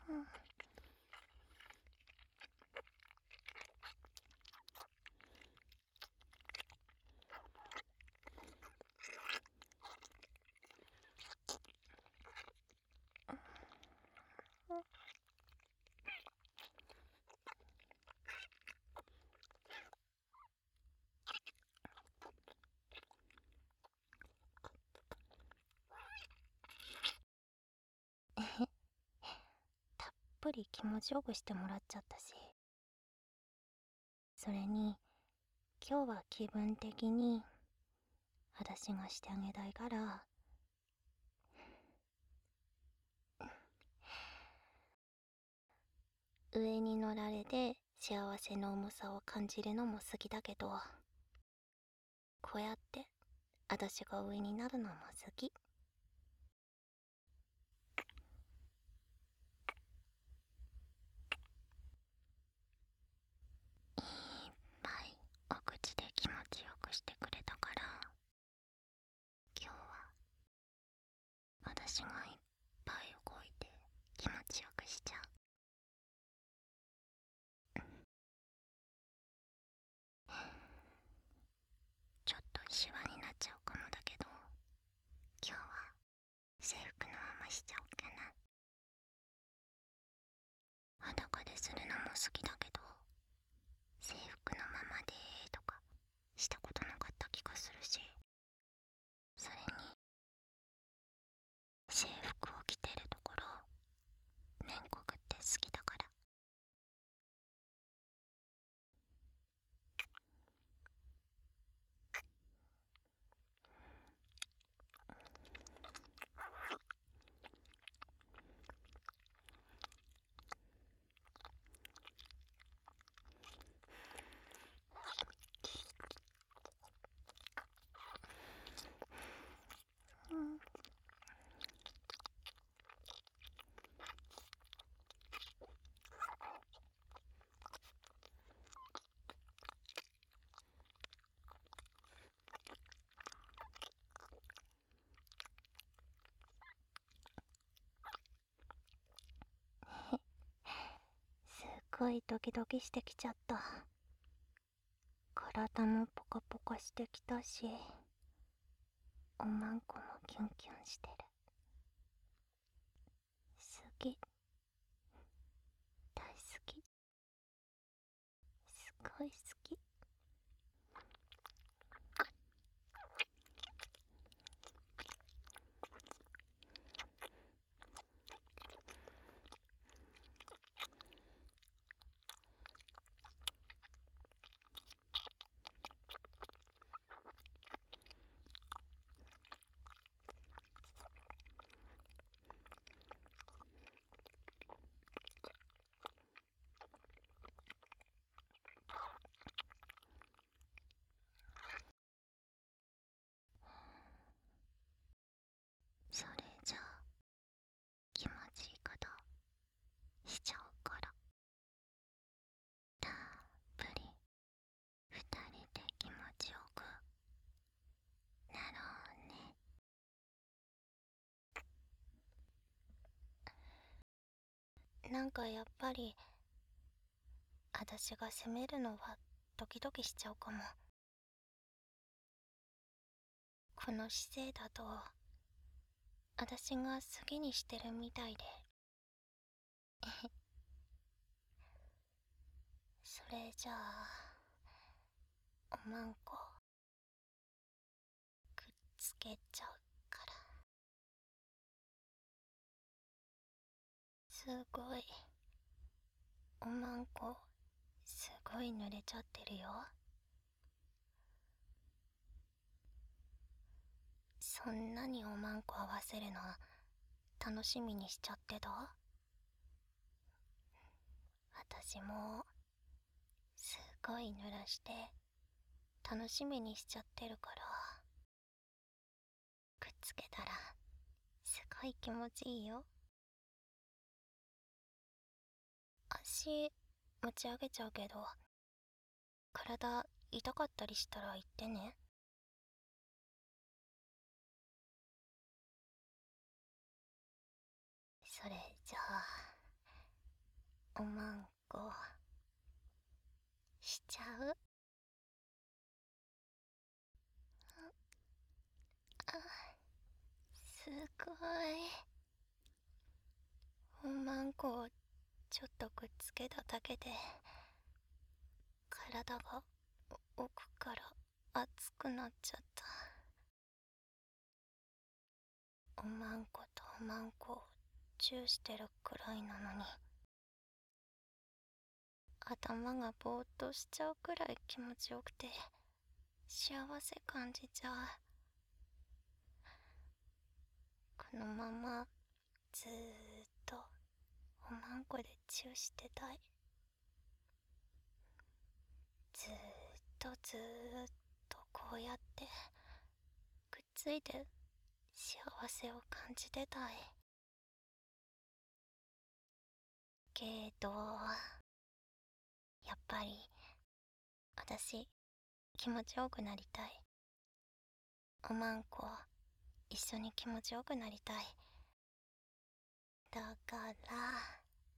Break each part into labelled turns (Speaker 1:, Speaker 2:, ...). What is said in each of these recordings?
Speaker 1: たっぷり気持ちよくしてもらっちゃったし、それに今日は気分的に私がしてあげたいから、上に乗られて幸せの重さを感じるのも好きだけど、こうやって私が上になるのも好き。いっぱいお口で気持ちよくしてくれたから、今日は私がいっぱい動いて気持ちよくしちゃう。ちょっとシワになっちゃうかもだけど、今日は制服のまましちゃおうかな。裸でするのも好きだけど、制服のままでとかしたことなかった気がするし、それに制服を着てるところ面こくって好きだから。すっごいドキドキしてきちゃった。体もポカポカしてきたし、おまんこもキュンキュンしてる。好き、大好き、すごい好き。それじゃあ気持ちいいことしちゃうから、たっぷり二人で気持ちよくなろうね。なんかやっぱり私が責めるのはドキドキしちゃうかも。この姿勢だと私が好きにしてるみたいで。それじゃあおまんこくっつけちゃうから。すごい、おまんこすごい濡れちゃってるよ。そんなにおまんこ合わせるの楽しみにしちゃってた？私もすごい濡らして楽しみにしちゃってるから、くっつけたらすごい気持ちいいよ。足持ち上げちゃうけど、体痛かったりしたら言ってね。それじゃあおまんこしちゃう？あ、すごい。おまんこをちょっとくっつけただけで体が奥から熱くなっちゃった。おまんことおまんこをチューしてるくらいなのに頭がぼーっとしちゃうくらい気持ちよくて幸せ感じちゃう。このままずーっとおまんこでチューしてたい。ずーっとずーっとこうやってくっついて幸せを感じてたい。けどやっぱり私気持ちよくなりたい。おまんこ一緒に気持ちよくなりたい。だから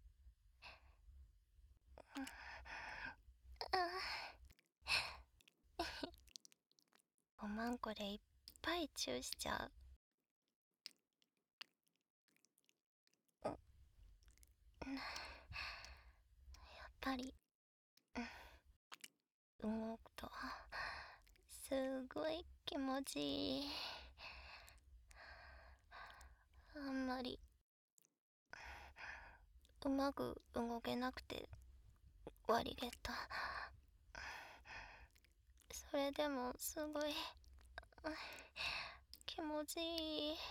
Speaker 1: おまんこでいっぱいチューしちゃう。やっぱり動くとすごい気持ちいい。あんまりうまく動けなくて悪げた。それでもすごい気持ちいい。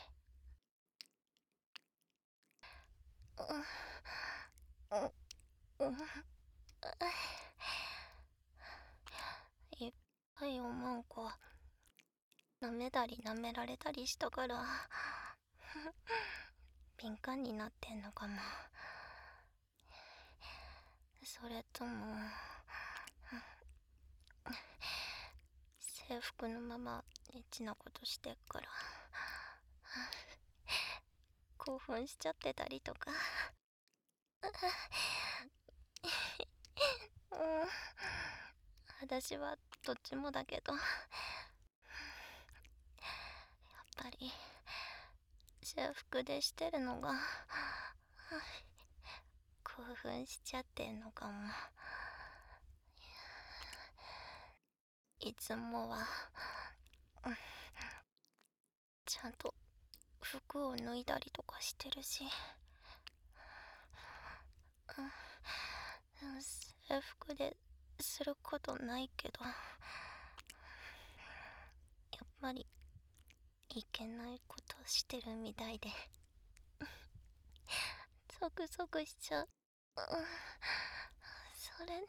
Speaker 1: いっぱいおまんこ舐めたり舐められたりしたから敏感になってんのかも。それとも制服のままエッチなことしてっから興奮しちゃってたりとか私はどっちもだけどやっぱり制服でしてるのが興奮しちゃってんのかも。いつもはちゃんと服を脱いだりとかしてるし、制服ですることないけどやっぱりいけないことしてるみたいでゾクゾクしちゃう。それに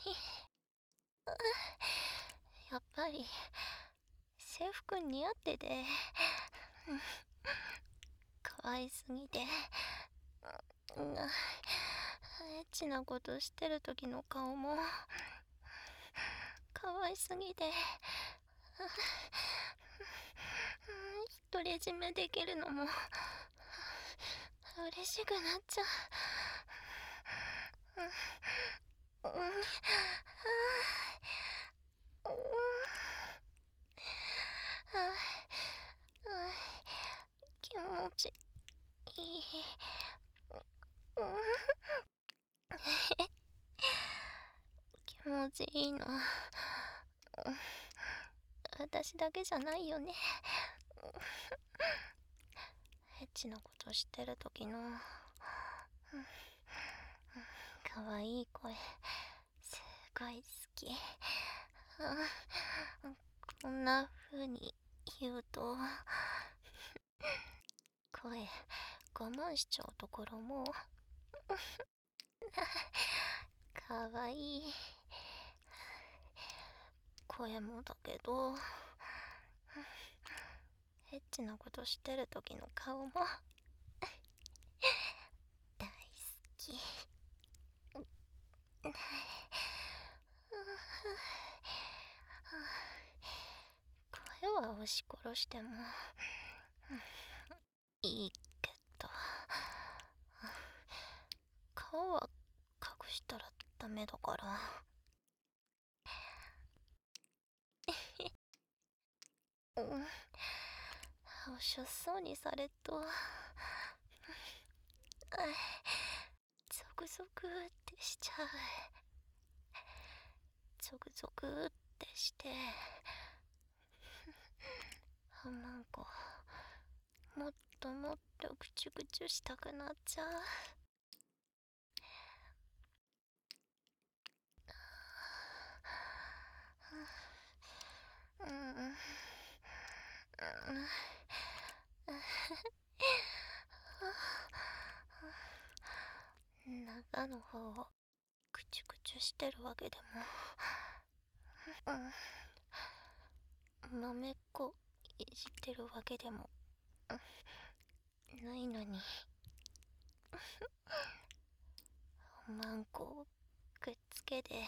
Speaker 1: やっぱり制服似合ってて可愛すぎてエッチなことしてる時の顔も可愛すぎて独り占めできるのも嬉しくなっちゃう。気持ちいい。気持ちいいの私だけじゃないよね。エッチなことしてる時の可愛い声すごい好き。こんな風に言うと声我慢しちゃうところもかわいい。声もだけどエッチなことしてる時の顔も大好き。声は押し殺してもいいけど顔は隠したらダメだから。うん、おしょっそうにされっと、ゾクゾクってしちゃう。ゾクゾクってして、あ、なんかもっともっとぐちゅぐちゅしたくなっちゃう。うんうんうん中の方をぐちゅぐちゅしてるわけでも、豆っこいじってるわけでもないのに、マンコをくっつけて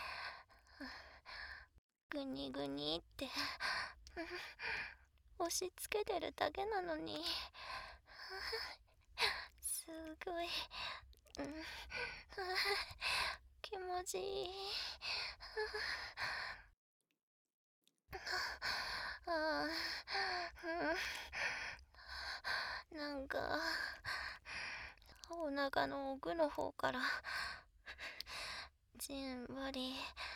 Speaker 1: グニグニって押し付けてるだけなのに、すごい、気持ちいい。なんかお腹の奥の方からじんわり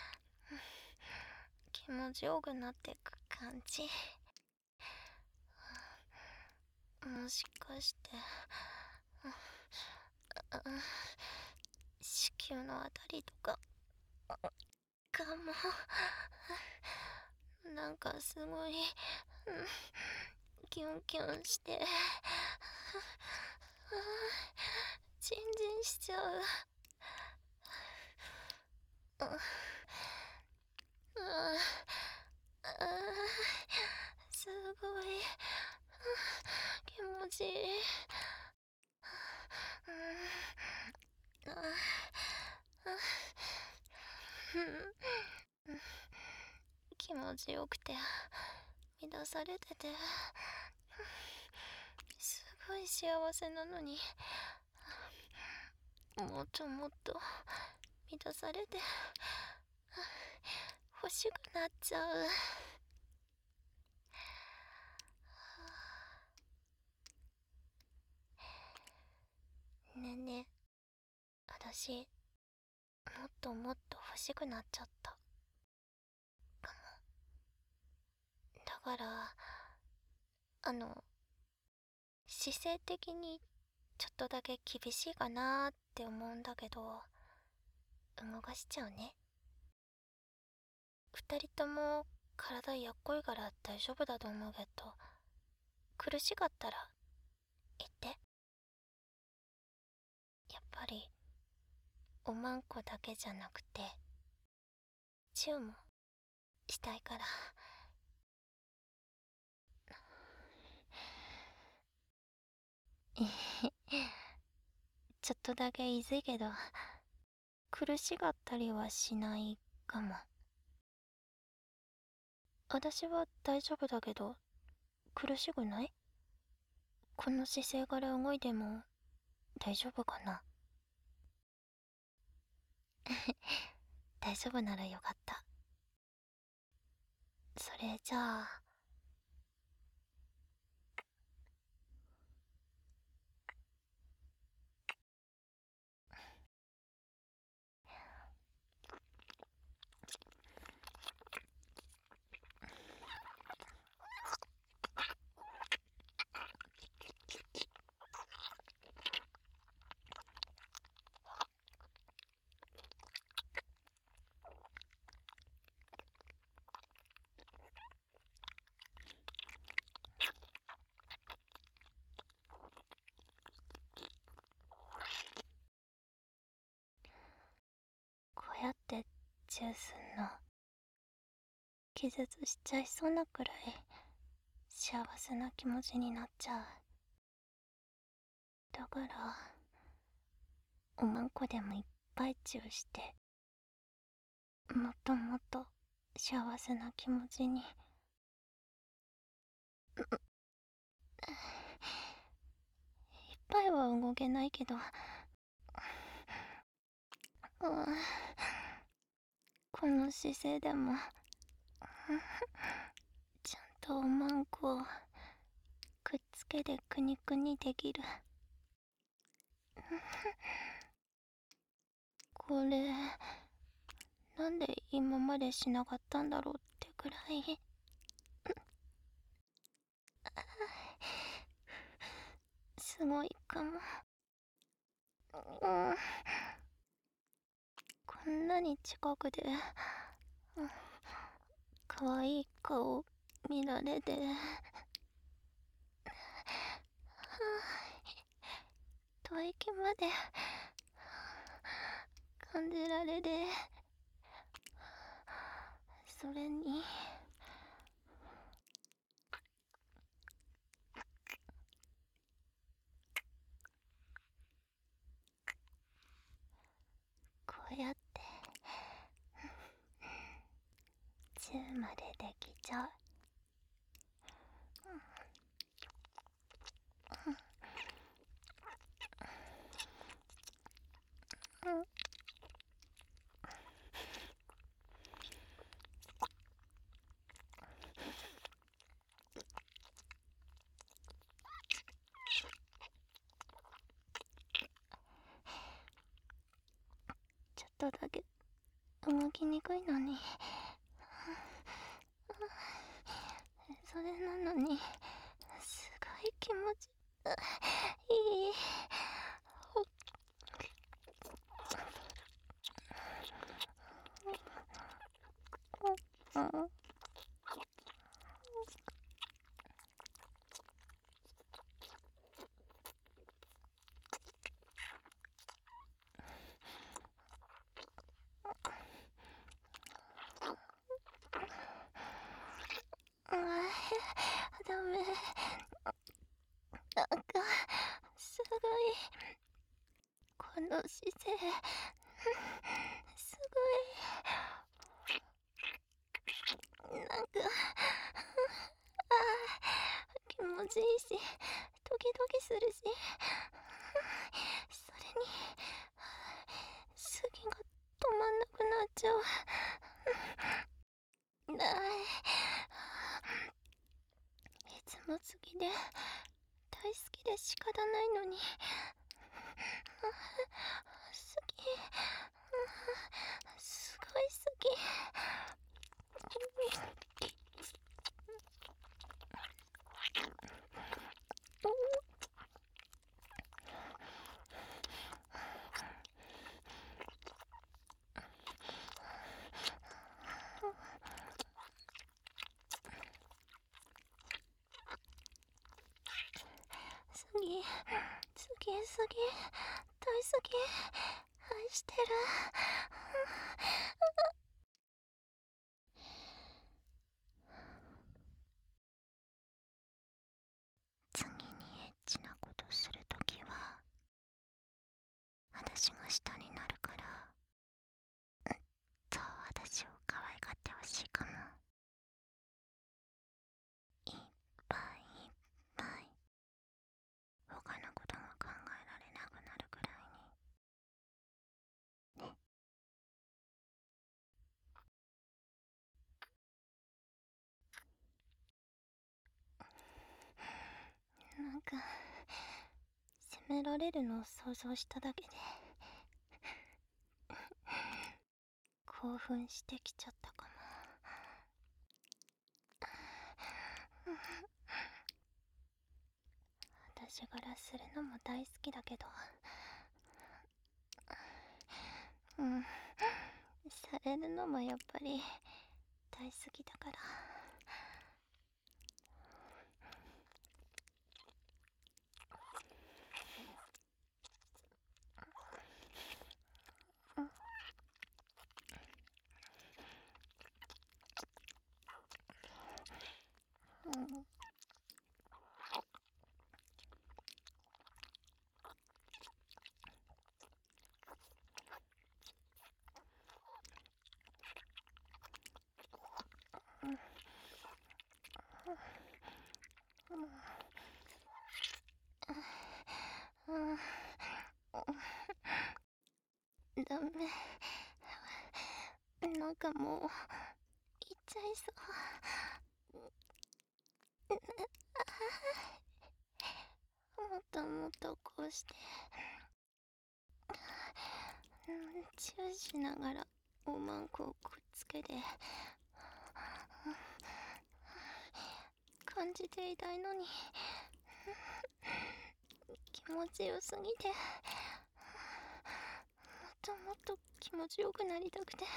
Speaker 1: 気持ちよくなってく感じ。もしかして子宮のあたりとかかも。なんかすごいキュンキュンしてチンジンしちゃう。すごい気持ちいい。気持ちよくて乱されててすごい幸せなのに、もっともっと乱されて欲しくなっちゃう。ねえねえ、私もっともっと欲しくなっちゃったかも。だから姿勢的にちょっとだけ厳しいかなーって思うんだけど、動かしちゃうね。二人とも体やっこいから大丈夫だと思うけど、苦しかったら言って。やっぱりおまんこだけじゃなくてチューもしたいから。ちょっとだけいずいけど苦しがったりはしないかも。私は大丈夫だけど苦しくない？この姿勢から動いても大丈夫かな？大丈夫ならよかった。それじゃあこうやってチューすんの気絶しちゃいそうなくらい幸せな気持ちになっちゃう。だからおまんこでもいっぱいチューして、もっともっと幸せな気持ちに。いっぱいは動けないけどうん、この姿勢でもちゃんとおまんこをくっつけてくにくにできる。これなんで今までしなかったんだろうってくらいすごいかも。うん、こんなに近くで、うん、可愛い顔見られて、吐息まで感じられて、それにこうやってチューまでできちゃう。うん、ちょっとだけ動きにくいのに、それなのにすごい気持ちいい。うん、ダメ。なんかすごいこの姿勢すごいなんか気持ちいいしドキドキするし、それに次が止まんなくなっちゃう。いつも次で大好きで仕方ないのに、好き、すごい好き。次、大好き、愛してる。次にエッチなことするときは私が下になるから、そう私を可愛がってほしいかも。いっぱいいっぱい他のことが考えられなくなるくらいにね。なんか責められるのを想像しただけで興奮してきちゃったかも。私柄するのも大好きだけど、うん、されるのもやっぱり大好きだから。うん、 ダメ。なんかもう、行っちゃいそう。もっともっとこうして、チューしながらおまんこをくっつけて、感じていたいのに、気持ちよすぎて、もっともっと気持ちよくなりたくて、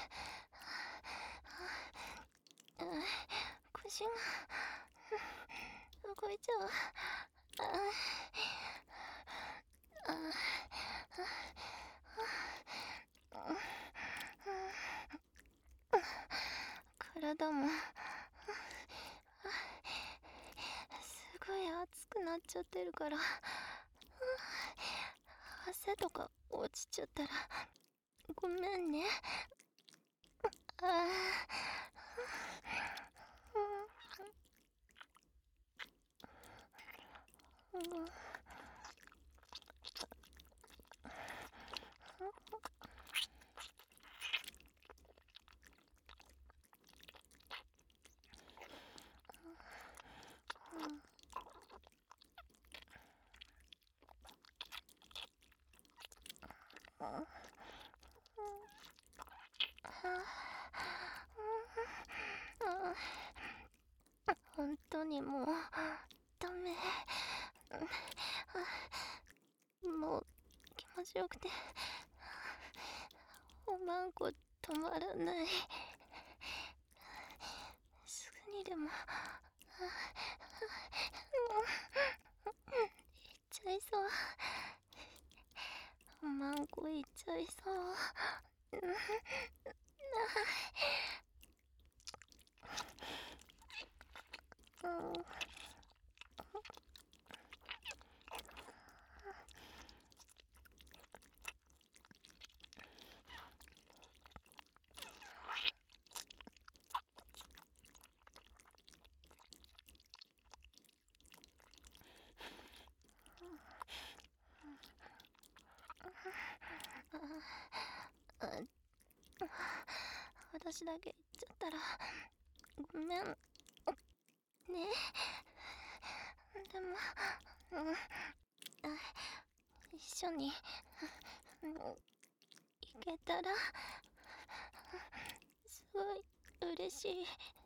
Speaker 1: 腰が動いちゃう。体もすごい熱くなっちゃってるから、汗とか落ちちゃったらごめんね。本当にもうダメ。もう気持ちよくておまんこ止まらない。すぐにでも行っちゃいそう。おまんこ行っちゃいそう。私だけ行っちゃったらごめんね。でも、一緒に行けたらすごい嬉しい。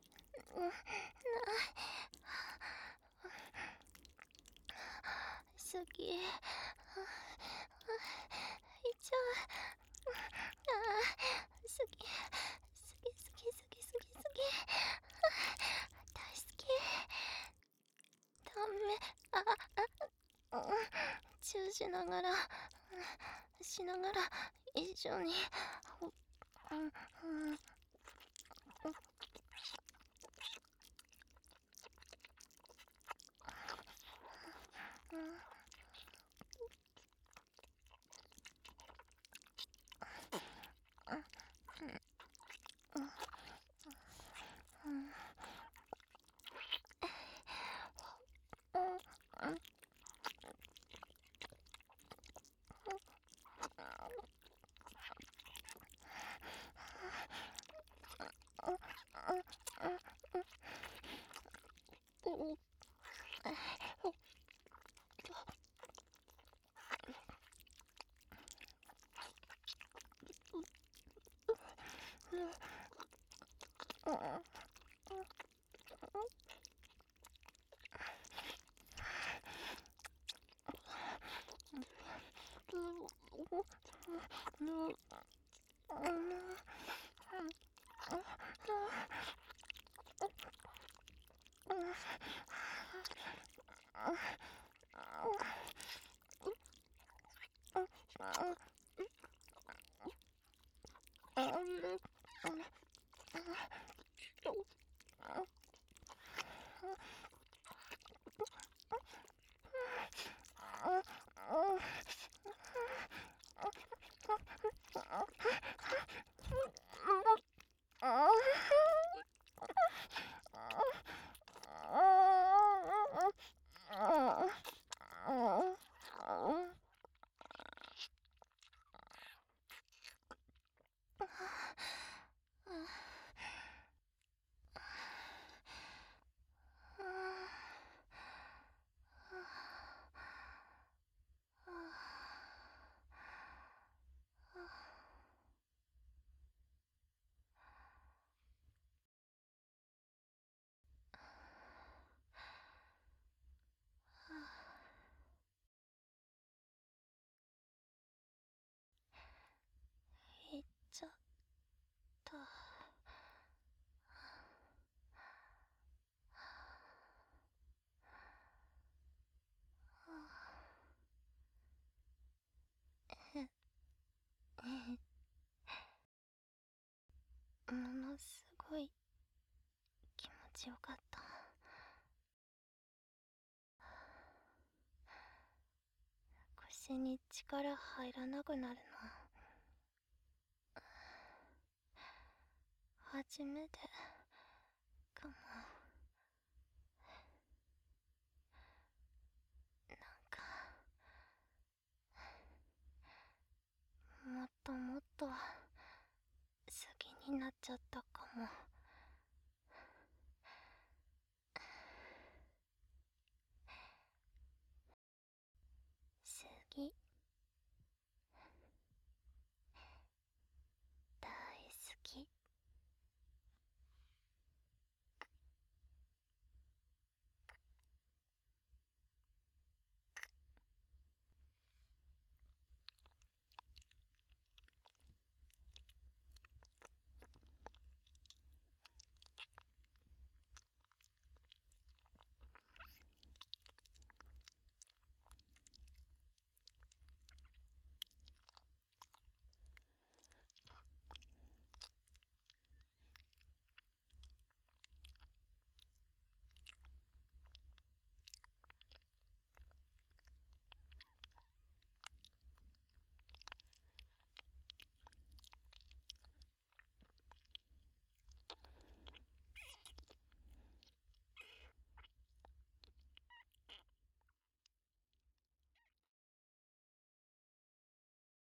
Speaker 1: 好き。行っちゃう。好き。好き好き好き好き好き。大好き。ダメ。チューしながら一緒に。 ちよかった。腰に力入らなくなるの初めてかも。なんかもっともっと好きになっちゃったかも。